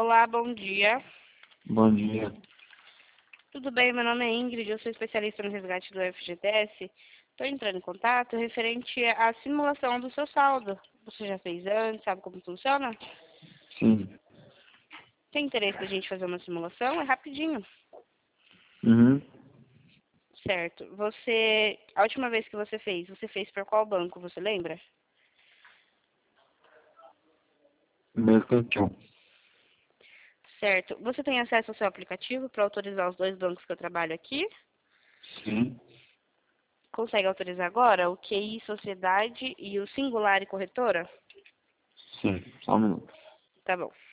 Olá, bom dia. Bom dia. Tudo bem? Meu nome é Ingrid, eu sou especialista no resgate do FGTS. Estou entrando em contato referente à simulação do seu saldo. Você já fez antes, sabe como funciona? Sim. Tem interesse da gente fazer uma simulação? É rapidinho. Uhum. Certo. A última vez que você fez por qual banco, você lembra? Mercantil. Certo. Você tem acesso ao seu aplicativo para autorizar os dois bancos que eu trabalho aqui? Sim. Consegue autorizar agora? O QI Sociedade e o Singular e Corretora? Sim. Só um minuto. Tá bom.